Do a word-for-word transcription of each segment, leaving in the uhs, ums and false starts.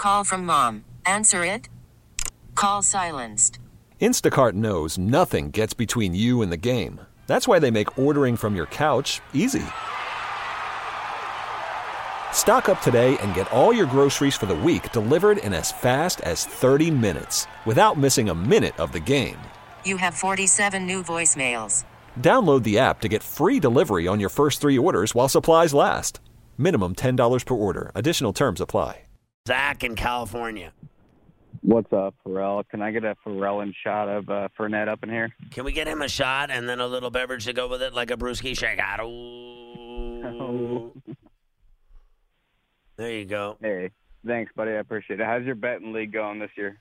Call from mom. Answer it. Call silenced. Instacart knows nothing gets between you and the game. That's why they make ordering from your couch easy. Stock up today and get all your groceries for the week delivered in as fast as thirty minutes without missing a minute of the game. You have forty-seven new voicemails. Download the app to get free delivery on your first three orders while supplies last. Minimum ten dollars per order. Additional terms apply. Zach in California. What's up, Pharrell? Can I get a Pharrell shot of uh, Fournette up in here? Can we get him a shot and then a little beverage to go with it, like a brewski shake? Oh. There you go. Hey, thanks, buddy. I appreciate it. How's your betting league going this year?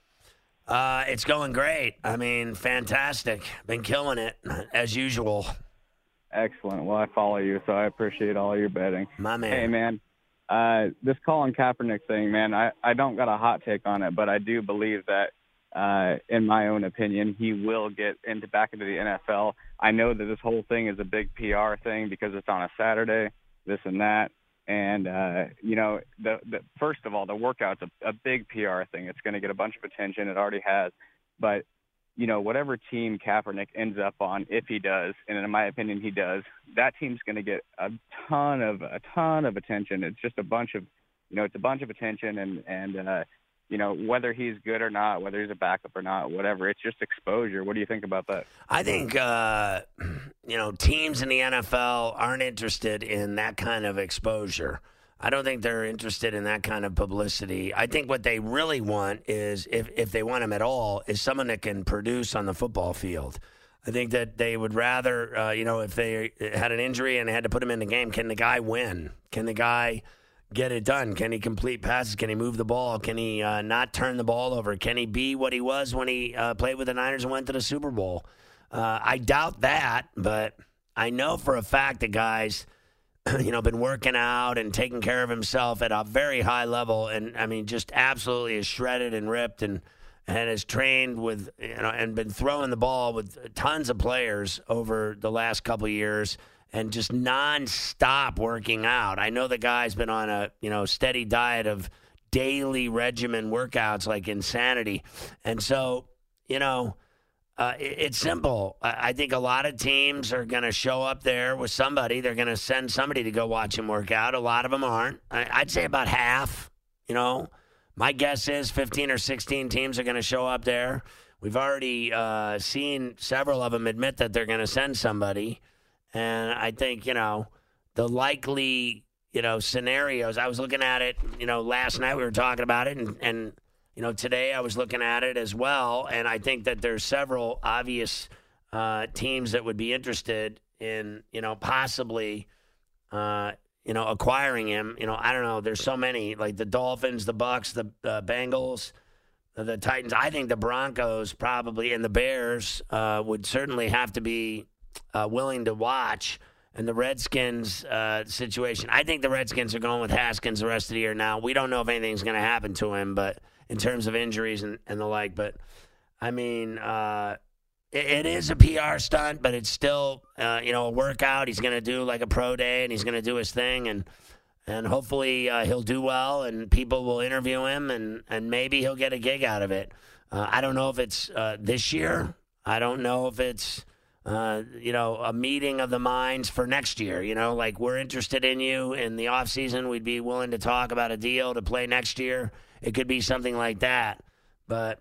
Uh, it's going great. I mean, fantastic. Been killing it, as usual. Excellent. Well, I follow you, so I appreciate all your betting. My man. Hey, man. Uh, this Colin Kaepernick thing, man, I, I don't got a hot take on it, but I do believe that, uh, in my own opinion, he will get into back into the N F L. I know that this whole thing is a big P R thing because it's on a Saturday, this and that. And, uh, you know, the, the first of all, the workout's a, a big P R thing. It's going to get a bunch of attention. It already has. But, you know, whatever team Kaepernick ends up on, if he does, and in my opinion he does, that team's going to get a ton of a ton of attention. It's just a bunch of, you know, it's a bunch of attention. And, and uh, you know, whether he's good or not, whether he's a backup or not, whatever, it's just exposure. What do you think about that? I think, uh, you know, teams in the N F L aren't interested in that kind of exposure. I don't think they're interested in that kind of publicity. I think what they really want is, if, if they want him at all, is someone that can produce on the football field. I think that they would rather, uh, you know, if they had an injury and they had to put him in the game, can the guy win? Can the guy get it done? Can he complete passes? Can he move the ball? Can he uh, not turn the ball over? Can he be what he was when he uh, played with the Niners and went to the Super Bowl? Uh, I doubt that, but I know for a fact that guys, you know, been working out and taking care of himself at a very high level, and I mean, just absolutely is shredded and ripped, and and has trained with, you know, and been throwing the ball with tons of players over the last couple of years, and just nonstop working out. I know the guy's been on a, you know, steady diet of daily regimen workouts like insanity, and so, you know. Uh, it, it's simple. I, I think a lot of teams are going to show up there with somebody. They're going to send somebody to go watch him work out. A lot of them aren't. I, I'd say about half. You know, my guess is fifteen or sixteen teams are going to show up there. We've already uh, seen several of them admit that they're going to send somebody. And I think, you know, the likely, you know, scenarios, I was looking at it, you know, last night we were talking about it, and, and you know, today I was looking at it as well, and I think that there's several obvious uh, teams that would be interested in, you know, possibly, uh, you know, acquiring him. You know, I don't know. There's so many, like the Dolphins, the Bucks, the uh, Bengals, the Titans. I think the Broncos probably, and the Bears uh, would certainly have to be uh, willing to watch. And the Redskins uh, situation, I think the Redskins are going with Haskins the rest of the year now. We don't know if anything's going to happen to him, but in terms of injuries and, and the like. But, I mean, uh, it, it is a P R stunt, but it's still, uh, you know, a workout. He's going to do like a pro day, and he's going to do his thing. And and hopefully uh, he'll do well, and people will interview him, and, and maybe he'll get a gig out of it. Uh, I don't know if it's uh, this year. I don't know if it's, uh, you know, a meeting of the minds for next year. You know, like, we're interested in you in the offseason. We'd be willing to talk about a deal to play next year. It could be something like that. But,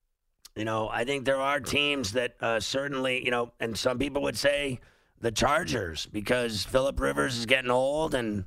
you know, I think there are teams that uh, certainly, you know, and some people would say the Chargers, because Phillip Rivers is getting old, and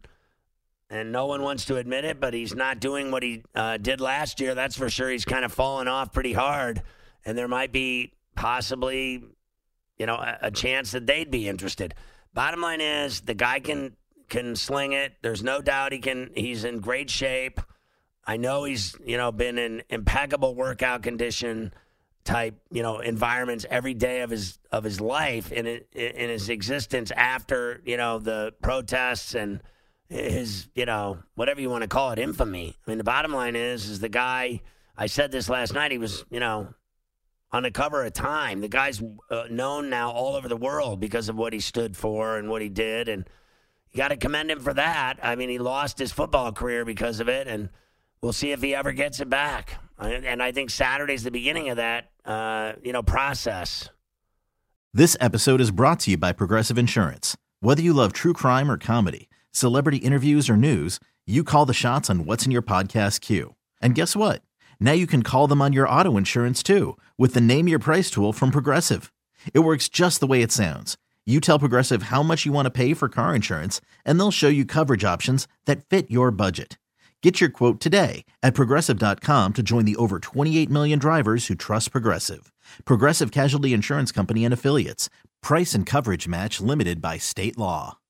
and no one wants to admit it, but he's not doing what he uh, did last year. That's for sure. He's kind of fallen off pretty hard, and there might be possibly, you know, a, a chance that they'd be interested. Bottom line is, the guy can can sling it. There's no doubt he can. He's in great shape. I know he's, you know, been in impeccable workout condition type, you know, environments every day of his of his life, in it, in his existence after, you know, the protests and his, you know, whatever you want to call it, infamy. I mean, the bottom line is, is the guy, I said this last night, he was, you know, on the cover of Time. The guy's uh, known now all over the world because of what he stood for and what he did, and you got to commend him for that. I mean, he lost his football career because of it, and we'll see if he ever gets it back. And I think Saturday's the beginning of that, uh, you know, process. This episode is brought to you by Progressive Insurance. Whether you love true crime or comedy, celebrity interviews or news, you call the shots on what's in your podcast queue. And guess what? Now you can call them on your auto insurance too with the Name Your Price tool from Progressive. It works just the way it sounds. You tell Progressive how much you want to pay for car insurance, and they'll show you coverage options that fit your budget. Get your quote today at Progressive dot com to join the over twenty-eight million drivers who trust Progressive. Progressive Casualty Insurance Company and Affiliates. Price and coverage match limited by state law.